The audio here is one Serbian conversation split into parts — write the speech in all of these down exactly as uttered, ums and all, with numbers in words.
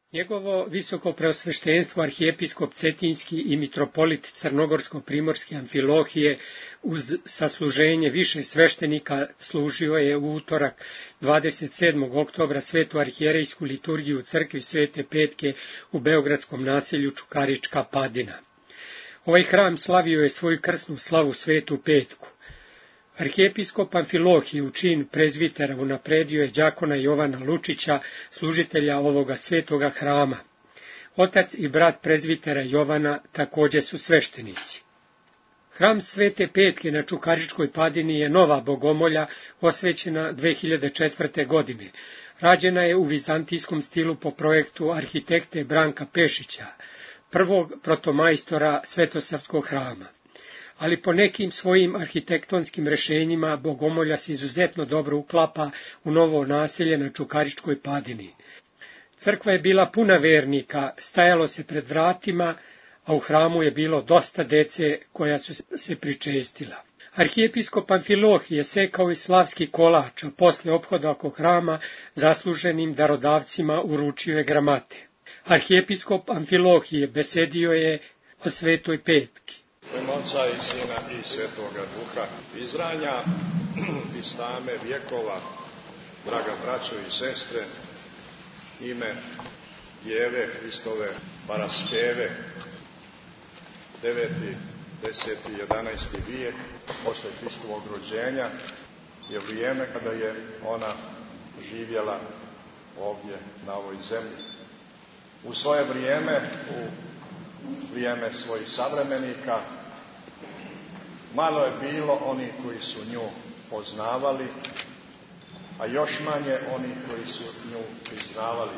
Njegovo visoko preosveštenstvo arhijepiskop Cetinjski i mitropolit Crnogorsko-primorske Amfilohije uz sasluženje više sveštenika služio je u utorak dvadeset sedmog oktobra svetu arhijerejsku liturgiju u crkvi Svete Petke u beogradskom naselju Čukarička Padina. Ovaj hram slavio je svoju krsnu slavu Svetu Petku. Arhijepiskop Amfilohije u čin prezvitera unapredio je đakona Jovana Lučića, služitelja ovoga svetoga hrama. Otac i brat prezvitera Jovana također su sveštenici. Hram Svete Petke na Čukaričkoj Padini je nova bogomolja osvećena dve hiljade četvrte. godine. Rađena je u vizantijskom stilu po projektu arhitekte Branka Pešića, prvog protomajstora Svetosavskog hrama. Ali po nekim svojim arhitektonskim rešenjima bogomolja se izuzetno dobro uklapa u novo naselje na Čukaričkoj Padini. Crkva je bila puna vernika, stajalo se pred vratima, a u hramu je bilo dosta dece koja su se pričestila. Arhijepiskop Amfilohije sekao i slavski kolač, a posle ophoda oko hrama zasluženim darodavcima uručio je gramate. Arhijepiskop Amfilohije besedio je o Svetoj Petki. U ime Oca i Sina i Svetoga Duha, izranja iz tame vjekova, draga braćo i sestre, ime Djeve Hristove Paraskeve, deveti, deseti, jedanaesti vijek, posle Hristovog rođenja, je vrijeme kada je ona živjela ovdje na ovoj zemlji. U svoje vrijeme, u vrijeme svojih savremenika, malo je bilo onih koji su nju poznavali, a još manje onih koji su nju priznavali.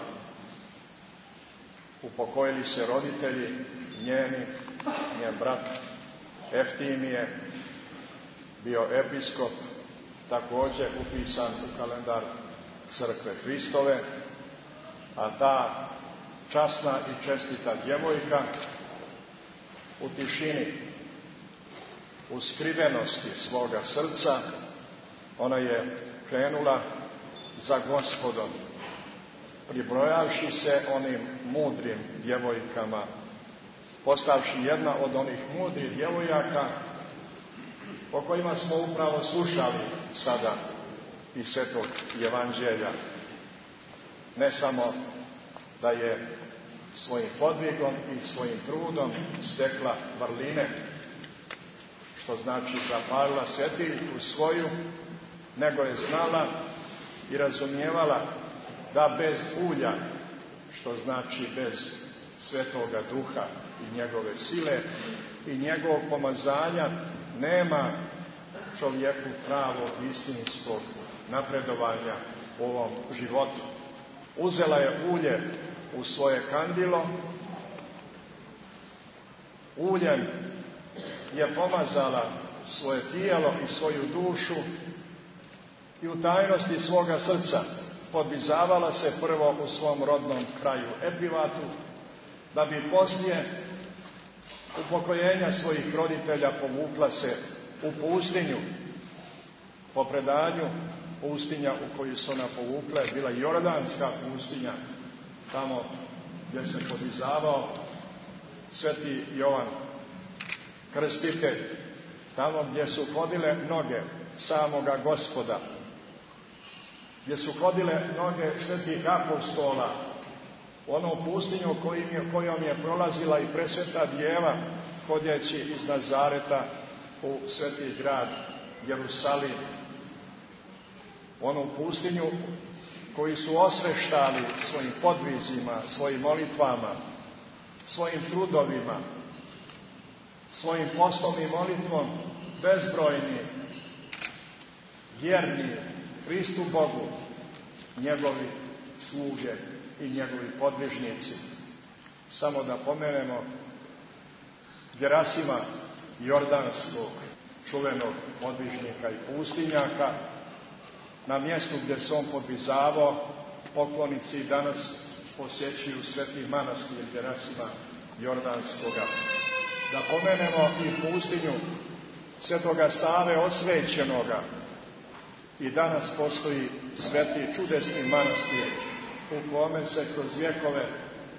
Upokojili se roditelji njeni, njen brat Eftimije, bio episkop, također upisan u kalendar Crkve Hristove, a ta časna i čestita djevojka u tišini, u skrivenosti svoga srca, ona je krenula za Gospodom, pribrojavši se onim mudrim djevojkama, postavši jedna od onih mudrih djevojaka o kojima smo upravo slušali sada iz Svetog Evanđelja. Ne samo da je svojim podvigom i svojim trudom stekla vrline, što znači zapalila svetiljku svoju, nego je znala i razumijevala da bez ulja, što znači bez Svetoga Duha i njegove sile i njegovog pomazanja, nema čovjeku pravog istinskog napredovanja u ovom životu. Uzela je ulje u svoje kandilo, uljem je pomazala svoje tijelo i svoju dušu i u tajnosti svoga srca podvizavala se prvo u svom rodnom kraju Epivatu, da bi poslije upokojenja svojih roditelja povukla se u pustinju. Po predanju, pustinja u koju se ona povukla je bila Jordanska pustinja, tamo gdje se podvizavao sveti Jovan Krstitelj, tamo gdje su hodile noge samoga Gospoda, gdje su hodile noge svetih apostola, u onom pustinju kojim je, kojom je prolazila i presveta djeva hodjeći iz Nazareta u sveti grad Jerusalim, u onom pustinju koji su osveštali svojim podvizima, svojim molitvama, svojim trudovima, svojim postom i molitvom bezbrojni, vjerni Hristu Bogu, njegovi sluge i njegovi podvižnici. Samo da pomenemo Gerasima Jordanskog, čuvenog podvižnika i pustinjaka, na mjestu gdje se on podvizavao, poklonici i danas posjećuju sveti manastir Gerasima Jordanskoga. Da pomenemo i pustinju svetoga Save Osvećenoga. I danas postoji sveti čudesni manastir u kome se kroz vjekove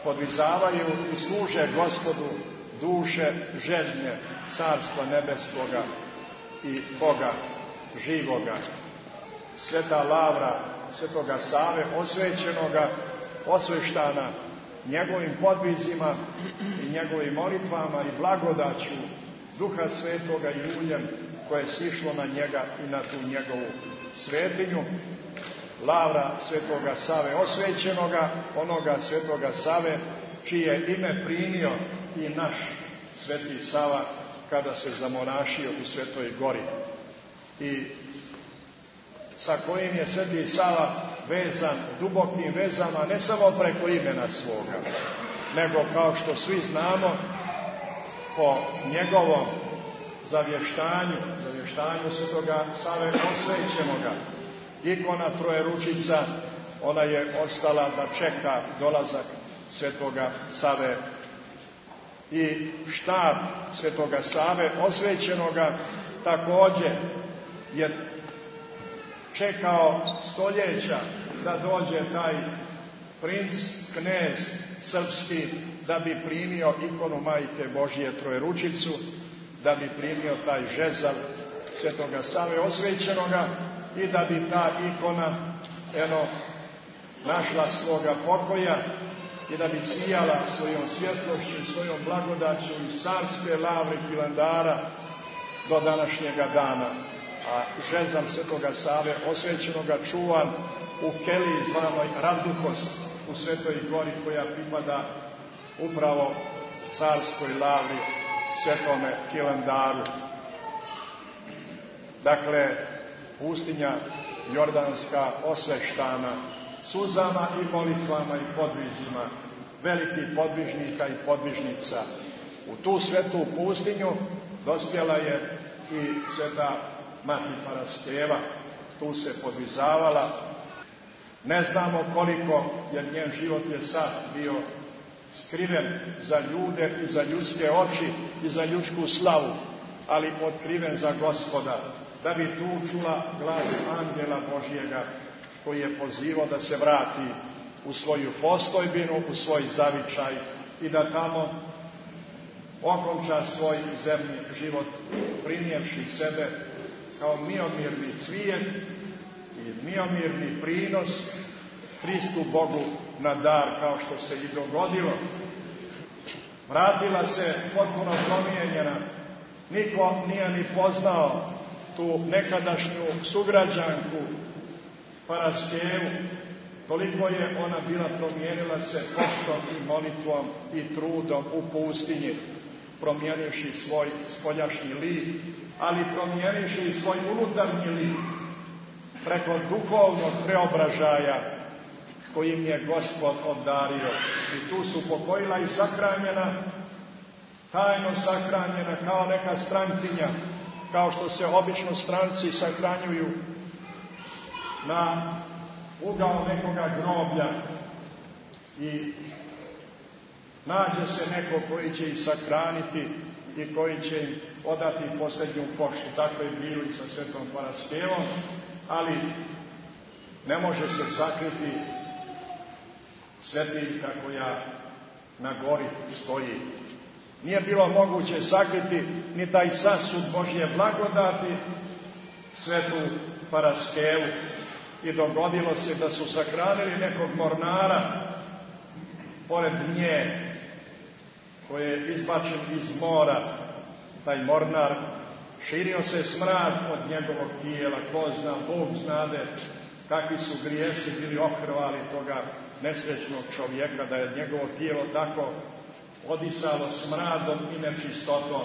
podvizavaju i služe Gospodu duše željne Carstva nebeskoga i Boga živoga. Sveta Lavra Svetoga Save, osvećenoga, osveštana njegovim podvizima i njegovim molitvama i blagodaću Duha Svetoga i uljem koje je sišlo na njega i na tu njegovu svetinju. Lavra Svetoga Save osvećenoga, onoga Svetoga Save čije ime primio i naš Sveti Sava kada se zamonašio u Svetoj Gori i sa kojim je Sveti Sava vezan dubokim vezama ne samo preko imena svoga, nego kao što svi znamo po njegovom zavještanju, zavještanju Svetoga Save osvećenoga. Ikona Trojeručica, ona je ostala da čeka dolazak Svetoga Save i štab Svetoga Save osvećenoga također je čekao stoljeća da dođe taj princ, knez srpski, da bi primio ikonu Majke Božije Trojeručicu, da bi primio taj žezal Svetoga Save osvećenoga i da bi ta ikona eno, našla svoga pokoja i da bi sijala svojom svjetlošću i svojom blagodaću iz carske lavre Hilandara do današnjega dana. A žezam Svetoga Save osvećenoga čuvan u keliji zvanoj Ravdukos u Svetoj Gori, koja pripada upravo carskoj lavri Svetome Hilandaru. Dakle, pustinja Jordanska osveštana suzama i molitvama i podvizima velikih podvižnika i podvižnica. U tu svetu pustinju dospjela je i Sveta Mati Paraskeva, tu se podvizavala. Ne znamo koliko, jer njen život je sad bio skriven za ljude i za ljudske oči i za ljudsku slavu, ali otkriven za Gospoda, da bi tu čula glas Angela Božjega koji je pozivao da se vrati u svoju postojbinu, u svoj zavičaj i da tamo okonča svoj zemlji život, prinijevši sebe kao miomirni cvijet i miomirni prinos Hristu Bogu na dar, kao što se i dogodilo. Vratila se potpuno promijenjena. Niko nije ni poznao tu nekadašnju sugrađanku Paraskevu. Toliko je ona bila, promijenila se postom i molitvom i trudom u pustinji, promijenivši svoj spoljašnji lik, ali promijenivši i svoj unutarnji lik preko duhovnog preobražaja kojim je Gospod obdario. I tu su pokojila i sahranjena, tajno sahranjena kao neka strankinja, kao što se obično stranci sahranjuju na ugao nekoga groblja i nađe se neko koji će ih sahraniti i koji će im odati posljednju poštu. Tako je bilo i sa Svetom Paraskevom, ali ne može se sakriti svetiljka koja na gori stoji. Nije bilo moguće sakriti ni taj sasud Božje blagodati, Svetu Paraskevu. I dogodilo se da su sahranili nekog mornara pored nje, koji je izbačen iz mora. Taj mornar, širio se smrad od njegovog tijela, ko zna, Bog znade kakvi su grijesi bili okrvali toga nesrećnog čovjeka, da je njegovo tijelo tako odisalo smradom i nečistotom.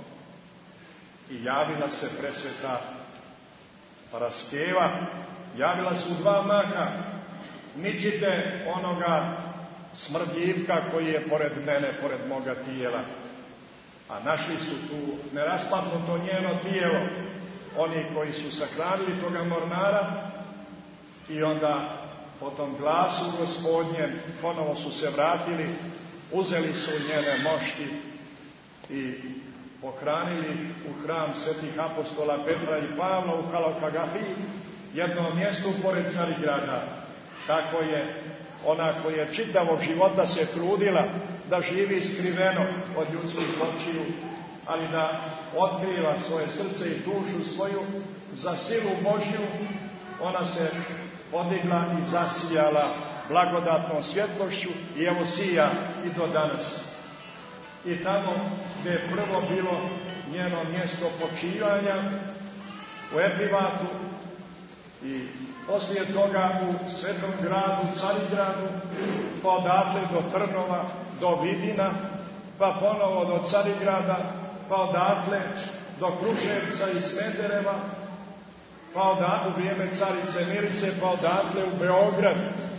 I javila se presveta Paraskeva, javila se u dva maka: mičite onoga smrdljivka koji je pored mene, pored moga tijela. A našli su tu neraspadnuto njeno tijelo, oni koji su sahranili toga mornara, i onda po tom glasu Gospodnjem ponovo su se vratili, uzeli su njene mošti i pohranili u hram svetih apostola Petra i Pavla u Halokagahiji, jednom mjestu pored Carigrada. Tako je ona koja je čitavog života se trudila da živi skriveno od ljudskih očiju, ali da otkriva svoje srce i dušu svoju za silu Božju, ona se podigla i zasijala blagodatnom svjetlošću i evo sija i do danas. I tamo gdje je prvo bilo njeno mjesto počivanja, u Epivatu, i poslije toga u Svetom gradu, Carigradu, pa odatle do Trnova, do Vidina, pa ponovo do Carigrada, pa odatle do Kruševca i Smedereva, pa odatle u vrijeme carice Mirice, pa odatle u Beograd,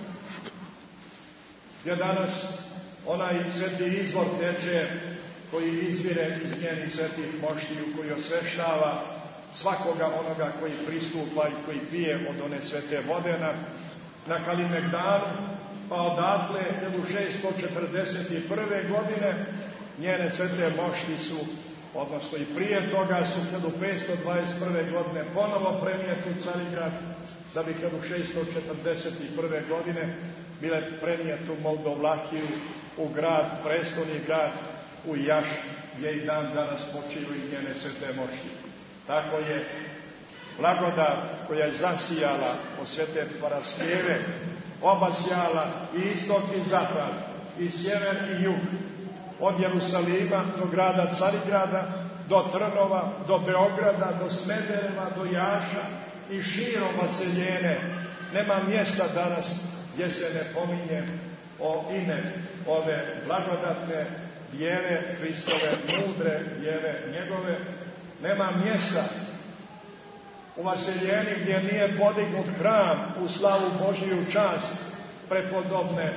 gdje danas onaj sveti izvor teče koji izvire iz njenih svetih moštiju, koji osveštava svakoga onoga koji pristupa i koji pije od one svete vode na, na Kalimegdanu, pa odatle hiljadu šesto četrdeset prve. godine njene svete mošti su, odnosno i prije toga su hiljadu petsto dvadeset prve. godine ponovo prenijete u Carigrad, da bi hiljadu šesto četrdeset prve. godine bile prenijete u Moldovlahiju, u grad, prestolni grad, u Jaš, gdje i dan danas počivaju i njene svete mošti. Tako je blagodat koja je zasijala od svete Paraskeve, obasjala i istok i zapad, i sjever i jug, od Jerusalima do grada Carigrada, do Trnova, do Beograda, do Smedereva, do Jaša i širom vaseljene. Nema mjesta danas gdje se ne pominje o ime ove blagodatne vjere Hristove, mudre vjere njegove. Nema mjesta u vaseljeni gdje nije podignut hram u slavu Božiju čast prepodobne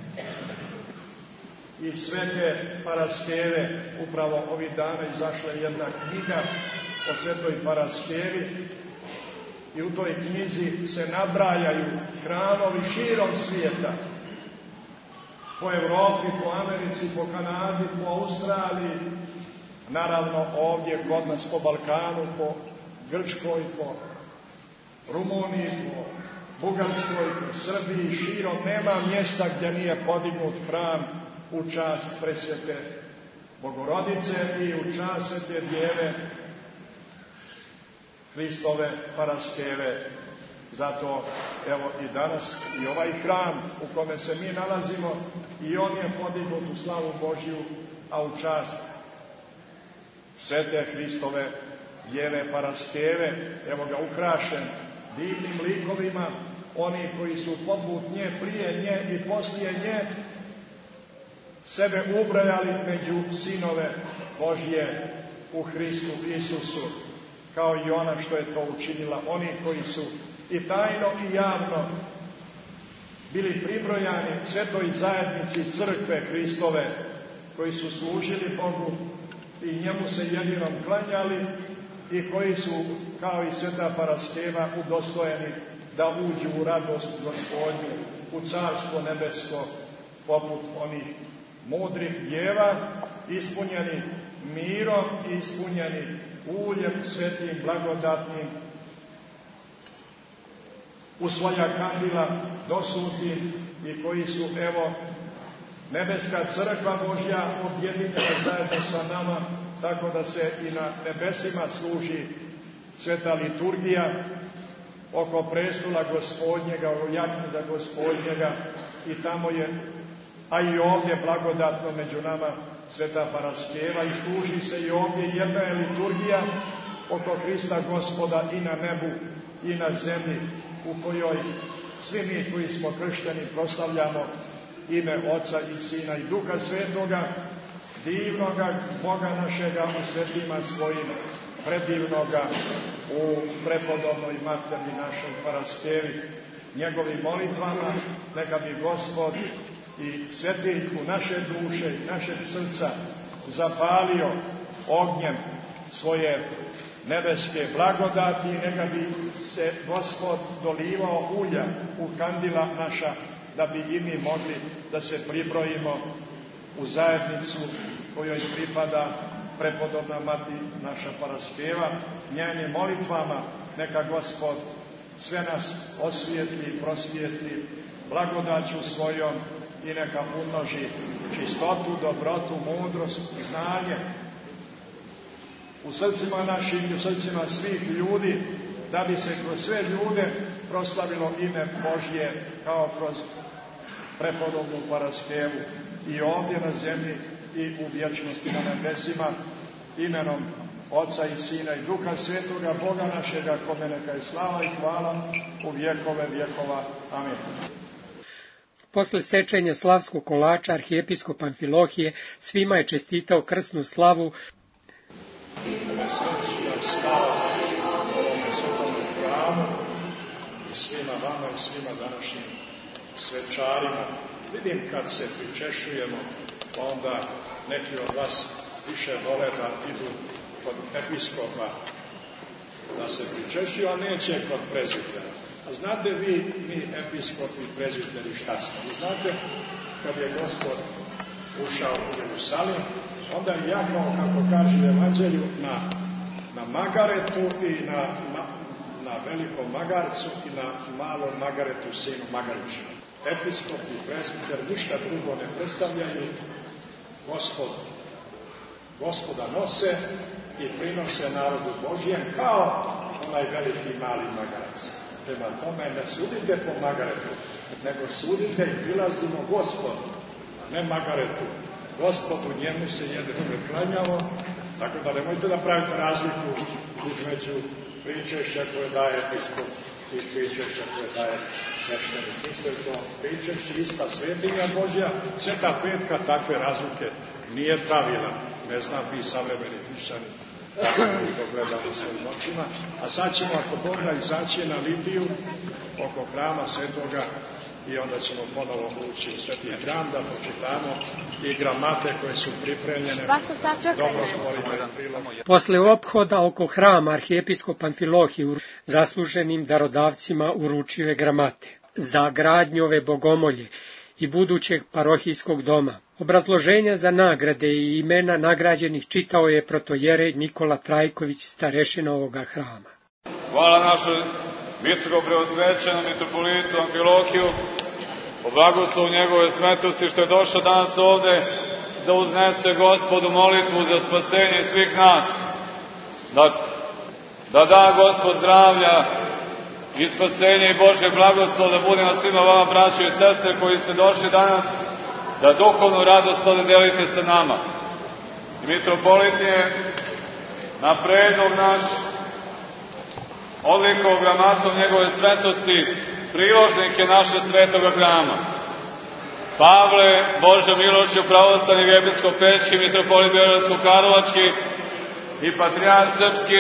i svete Paraskeve. Upravo ovih dana izašla jedna knjiga o svetoj Paraskevi i u toj knjizi se nabrajaju hramovi širom svijeta, po Evropi, po Americi, po Kanadi, po Australiji, naravno ovdje kod nas po Balkanu, po Grčkoj, po Rumuniji, po Bugarskoj, po Srbiji, širom. Nema mjesta gdje nije podignut hram u čast presvete Bogorodice i u čast svete Djeve Hristove Paraskeve. Zato evo i danas i ovaj hram u kome se mi nalazimo, i on je podignut u slavu Božju, a u čast svete Hristove Djeve Paraskeve, evo ga ukrašen divnim likovima, oni koji su poput nje, prije nje i poslije nje, sebe ubrajali među sinove Božje u Hristu Isusu, kao i ona što je to učinila. Oni koji su i tajno i javno bili pribrojani svetoj zajednici crkve Hristove, koji su služili Bogu i njemu se jedinom klanjali, i koji su, kao i sveta Paraskeva, udostojeni da uđu u radost Gospodnju, u carstvo nebesko, poput onih mudrih djeva, ispunjeni mirom i ispunjeni uljem svetim, blagodatnim, u svoja kandila dosutim, i koji su, evo, nebeska crkva Božja objedinjena zajedno sa nama, tako da se i na nebesima služi sveta liturgija oko prestola Gospodnjega, oko jaknjega Gospodnjega, i tamo je, a i ovdje blagodatno među nama, sveta Paraskeva, i služi se i ovdje. Jedna je liturgija oko Hrista Gospoda i na nebu i na zemlji, u kojoj svi mi koji smo kršteni proslavljamo ime Oca i Sina i Duha Svetoga, divnoga Boga našega u svetima svojim, predivnoga u prepodobnoj materni našoj Paraskevi. Njegovim molitvama neka bi Gospod i svetiljku naše duše i našeg srca zapalio ognjem svoje nebeske blagodati, i neka bi se Gospod dolivao ulja u kandila naša, da bi i mi mogli da se pribrojimo u zajednicu kojoj pripada prepodobna mati naša Paraskeva. Njenim molitvama neka Gospod sve nas osvijetli, prosvijetli blagodaću svojom i neka umnoži čistotu, dobrotu, mudrost i znanje u srcima naših i u srcima svih ljudi, da bi se kroz sve ljude proslavilo ime Božje kao kroz prepodobnu paraskevu i ovdje na zemlji i u vječnosti na nebesima, imenom Oca i Sina i Duha Svetoga, Boga našega, kome neka je slava i hvala u vjekove vjekova. Amin. Posle sečenja slavskog kolača arhijepiskop Amfilohije svima je čestitao krsnu slavu. Srećna slava ovome svetom hramu i svima vama i svima današnjim svečarima. Vidim kad se pričešujemo, onda neki od vas više vole da idu kod episkopa da se pričešuju, a neće kod prezbitera. A znate vi, mi episkopi i prezbiteri šta smo? Vi znate, kad je Gospod ušao u Jerusalim, onda je jahao, kako kaže u Evanđelju, na, na Magaretu i na, na, na velikom magarcu i na malom magaretu, sinu Magariću. Episkop i prezbiter ništa drugo ne predstavljaju, Gospod, Gospoda nose i prinose narodu Božjem kao onaj veliki mali magarac. Prema tome ne sudite po magaretu, nego sudite i prilazimo Gospodu, ne magaretu. Gospodu, njemu se jedno klanjamo, tako da nemojte da pravite razliku između pričešća koje daje episkop i pričešća koje daje sveštenik. Isto je to pričešće, ista svetinja Božja, sveta petka takve razlike nije pravila. Ne znam, vi savremeni hrišćani, tako mi to gledamo svojim očima. A sad ćemo, ako Bog da, izaći na litiju oko hrama Svetoga i onda ćemo ponovo ući u Sveti hram da počitamo i gramate koje su pripremljene. Dobro stvorite prilog. Posle ophoda oko hrama arhijepiskop Amfilohije zasluženim darodavcima uručio je gramate za gradnju ove bogomolje i budućeg parohijskog doma. Obrazloženja za nagrade i imena nagrađenih čitao je protojerej Nikola Trajković, starešina ovoga hrama. Hvala našoj visoko preosvećenom mitropolitu Amfilohiju, o blagoslovu njegove svetosti što je došao danas ovde da uznese Gospodu molitvu za spasenje svih nas. Da, da da Gospod zdravlja i spasenje i Božje blagoslov da bude na svima vama, braćo i sestre, koji ste došli danas da duhovnu radost ovde delite sa nama. I mitropolit je na predlog naš odlikovao gramatom njegove svetosti priložnike naše svetoga hrama. Pavle Bože Milošiću, pravoslavni episkop Pećki, mitropolit Beogradsko-Karlovački i patrijarh srpski,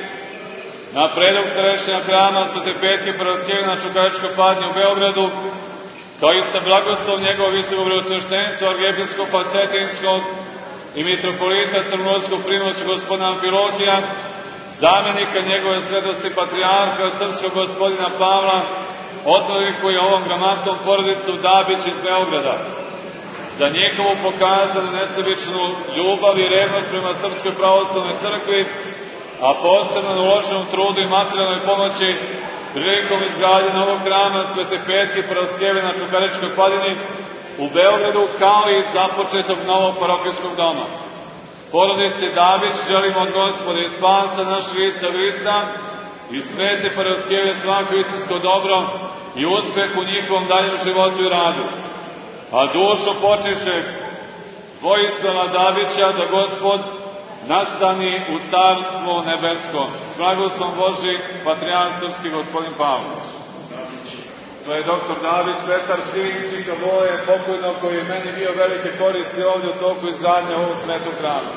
na predlog starešina hrama Svete Petke Paraskevi na Čukaričkoj padnji u Beogradu, kao i sa blagoslov njegov visokog preosveštenstva arhijepiskopa Cetinskog i mitropolita Crnogorskog primorskog gospodina Amfilohija, zamjenika njegove svetosti patrijarha srpskog gospodina Pavla, odlikuje ovom gramatom porodicu Dabić iz Beograda za njihovu pokazanu nesebičnu ljubav i revnost prema Srpskoj pravoslavnoj crkvi, a posebno na uloženom trudu i materijalnoj pomoći prilikom izgradnje novog hrama Svete Petke Paraskeve na Čukaričkoj padini u Beogradu, kao i započetog novog parohijskog doma. Porodici Dabić želimo od Gospoda i spasa našeg Isusa Hrista i Svete Paraskeve svako istinsko dobro i uspeh u njihovom daljem životu i radu. A dušu počiše Vojislava Dabića da Gospod nastani u carstvo nebesko. S blagoslovom Božji, patrijarh srpski gospodin Pavlović. To je doktor Dabić, Petar, sin Tika Voje, pokojno, koji je meni bio velike koristi ovdje u toku izgradnje ovog svetog hrama.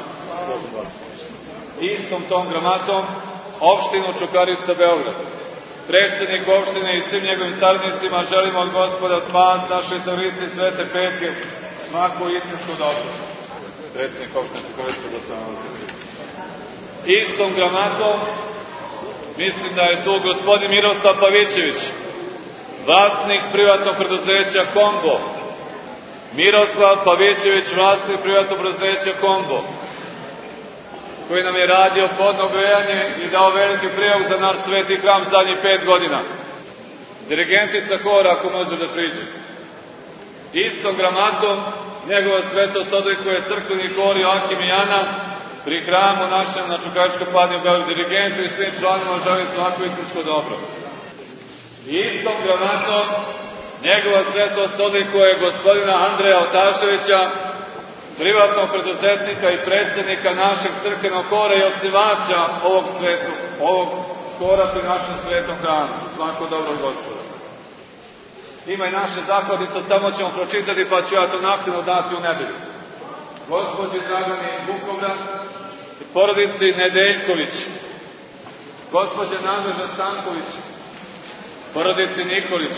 Istom tom gramatom opštinu Čukarica Beograd. Predsjednik opštine i svim njegovim saradnicima želimo od Gospoda spas naše Isusa Hrista i Svete Petke svaku istinsko dobro. Predsjednik opštine Čukarica Beograd. Istom gramatom mislim da je tu gospodin Miroslav Pavićević, vlasnik privatnog preduzeća Kombo. Miroslav Pavićević, vlasnik privatnog preduzeća Kombo, koji nam je radio podno grejanje i dao veliki prilog za naš sveti hram zadnjih pet godina. Dirigentica hora, ako može da priđe. Istom gramatom njegova svetost odlikuje crkveni hor Joakim i Jana pri hramu našem na Čukačkoj padnji u Beogradu, dirigentu i svim članima želi svako istinsko dobro. Istom gramatom njegova svetost odlikuje gospodina Andreja Otaševića, privatnog preduzetnika i predsjednika našeg crkvenog hora i osnivača ovog svetu, ovog hora pri našem svetom hramu. Svako dobro, Gospoda. Ima i naše zakladnice, samo ćemo pročitati, pa ću ja to naknadno dati u nedelju. Gospođi Dragani Vukovran i porodici Nedeljković, gospođe Nadeža Stanković, porodici Nikolić,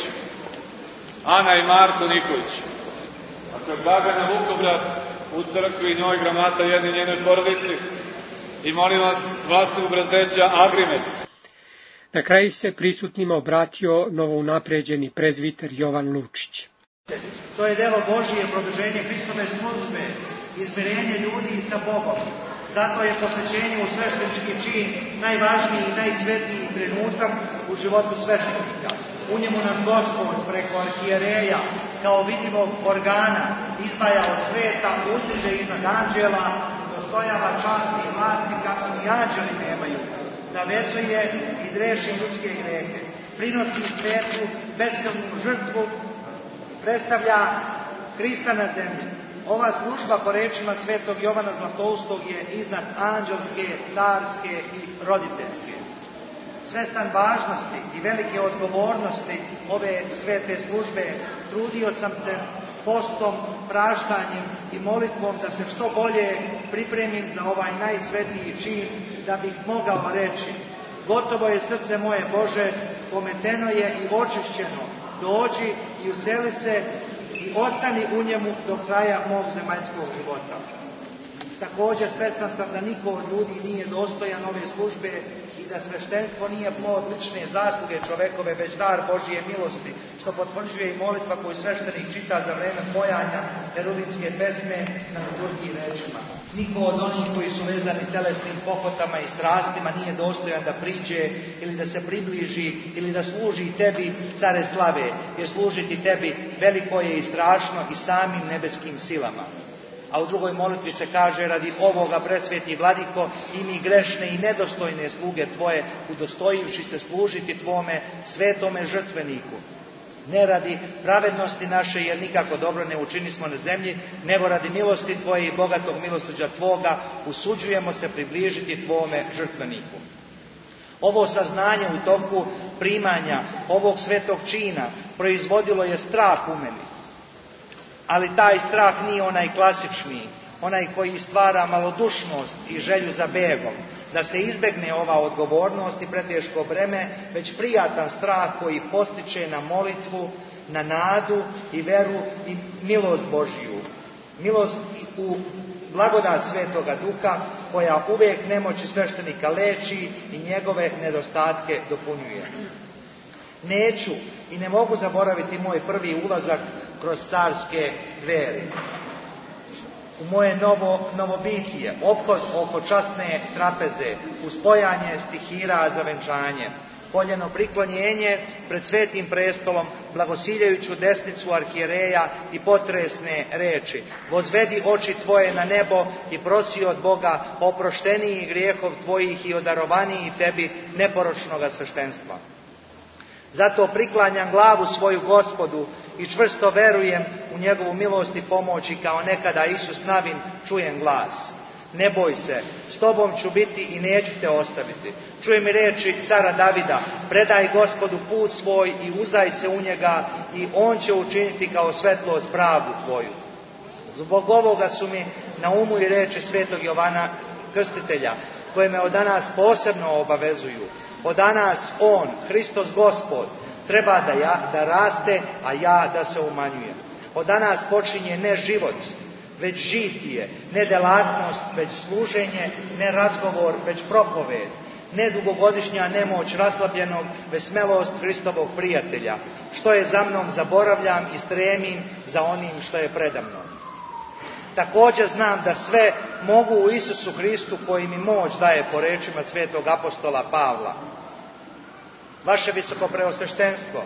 Ana i Marko Nikolić. Dakle, Dragana Vukovran u crkvi, njoj gramata jedni njenoj porodici i molim vas Vlastivu Brezeća Agrimes. Na kraju se prisutnima obratio novounapređeni prezviter Jovan Lučić. To je delo Božije, produženje Hristove službe, izmirenje ljudi sa Bogom. Zato je posvećenje u sveštenički čin najvažniji i najsvetiji trenutak u životu sveštenika. U njemu nas Gospod preko arhijereja kao vidljivog organa izdvaja od sveta, uzdiže iznad anđela, dostojava časti i vlasti kako ni anđeli nemaju, da vezuje i dreši ljudske grehe, prinosi svetu, beskrvnu žrtvu, predstavlja Krista na zemlji. Ova služba, po rečima svetog Jovana Zlatoustog, je iznad anđelske, carske i roditeljske. Svestan važnosti i velike odgovornosti ove svete službe, trudio sam se postom, praštanjem i molitvom da se što bolje pripremim za ovaj najsvetiji čin, da bih mogao reći: gotovo je srce moje Bože, pometeno je i očišćeno, dođi i useli se i ostani u njemu do kraja mog zemaljskog života. Također svestan sam da niko od ljudi nije dostojan ove službe i da sveštenstvo nije plod lične zasluge čovekove, već dar Božije milosti, što potvrđuje i molitva koju sveštenik čita za vreme pojanja heruvimske pesme na liturgiji rečima. Niko od onih koji su vezani telesnim pohotama i strastima nije dostojan da priđe ili da se približi ili da služi tebi, care slave, jer služiti tebi veliko je i strašno i samim nebeskim silama. A u drugoj molitvi se kaže: radi ovoga, presveti vladiko, i mi grešne i nedostojne sluge tvoje, udostojivši se služiti tvome svetome žrtveniku. Ne radi pravednosti naše, jer nikako dobro ne učinismo na zemlji, nego radi milosti tvoje i bogatog milosuđa tvoga, usuđujemo se približiti tvome žrtveniku. Ovo saznanje u toku primanja ovog svetog čina proizvodilo je strah u meni. Ali taj strah nije onaj klasični, onaj koji stvara malodušnost i želju za begom, da se izbegne ova odgovornost i preteško breme, već prijatan strah koji postiče na molitvu, na nadu i veru i milost Božiju. Milost u blagodat Svetoga Duha, koja uvijek nemoći sveštenika leči i njegove nedostatke dopunjuje. Neću i ne mogu zaboraviti moj prvi ulazak kroz carske dveri. U moje novo, novobitije, opkos oko časne trapeze, uspojanje stihira za venčanje, koljeno priklonjenje pred svetim prestolom, blagosiljajuću desnicu arhijereja i potresne reči: vozvedi oči tvoje na nebo i prosi od Boga oprošteniji grijehov tvojih i odarovaniji tebi neporočnoga sveštenstva. Zato priklanjam glavu svoju Gospodu i čvrsto verujem u njegovu milost i pomoć, i kao nekada Isus Navin čujem glas: ne boj se, s tobom ću biti i neću te ostaviti. Čujem i reči cara Davida: predaj Gospodu put svoj i uzdaj se u njega, i on će učiniti kao svetlost pravdu tvoju. Zbog ovoga su mi na umu i reči svetog Jovana Krstitelja, koje me od danas posebno obavezuju. Od danas on, Hristos Gospod, treba da, ja, da raste, a ja da se umanjujem. Od danas počinje ne život, već žitije, ne delatnost, već služenje, ne razgovor, već propoved, ne dugogodišnja nemoć raslabljenog, već smelost Hristovog prijatelja. Što je za mnom zaboravljam i stremim za onim što je predamnom. Također znam da sve mogu u Isusu Hristu koji mi moć daje, po rečima svetog apostola Pavla. Vaše visoko preosveštenstvo,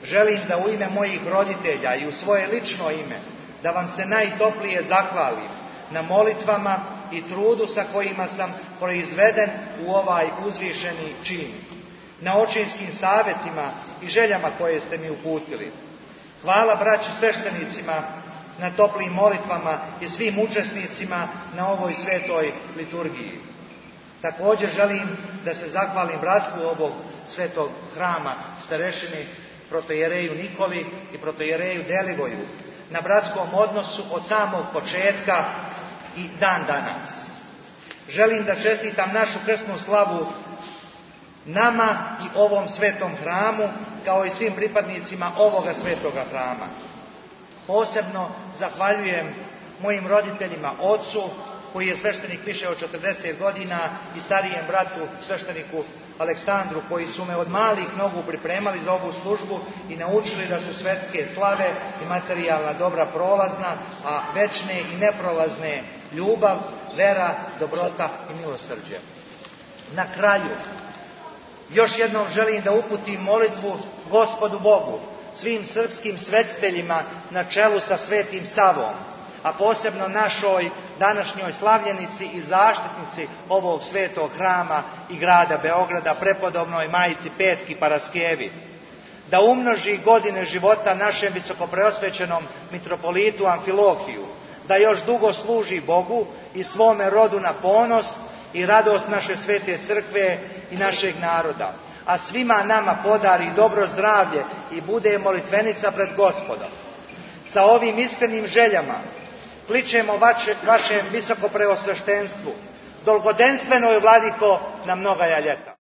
želim da u ime mojih roditelja i u svoje lično ime da vam se najtoplije zahvalim na molitvama i trudu sa kojima sam proizveden u ovaj uzvišeni čin, na očinskim savjetima i željama koje ste mi uputili. Hvala braći sveštenicima na toplim molitvama i svim učesnicima na ovoj svetoj liturgiji. Također želim da se zahvalim bratstvu ovog svetog hrama, starešini protojereju Nikoli i protojereju Delivoju, na bratskom odnosu od samog početka i dan danas. Želim da čestitam našu krsnu slavu nama i ovom svetom hramu, kao i svim pripadnicima ovoga svetoga hrama. Posebno zahvaljujem mojim roditeljima, ocu, koji je sveštenik više od četrdeset godina, i starijem bratu, svešteniku Aleksandru, koji su me od malih nogu pripremali za ovu službu i naučili da su svetske slave i materijalna dobra prolazna, a večne i neprolazne ljubav, vera, dobrota i milosrđe. Na kraju, još jednom želim da uputim molitvu Gospodu Bogu, svim srpskim svetiteljima na čelu sa Svetim Savom, a posebno našoj današnjoj slavljenici i zaštitnici ovog svetog hrama i grada Beograda, prepodobnoj majici Petki Paraskevi, da umnoži godine života našem visokopreosvećenom mitropolitu Amfilohiju, da još dugo služi Bogu i svome rodu na ponos i radost naše svete crkve i našeg naroda, a svima nama podari dobro zdravlje i bude molitvenica pred Gospodom. Sa ovim iskrenim željama kličemo vaše, vašem visokopreosveštenstvu, dolgodenstveno je, vladiko, na mnogaja ljeta.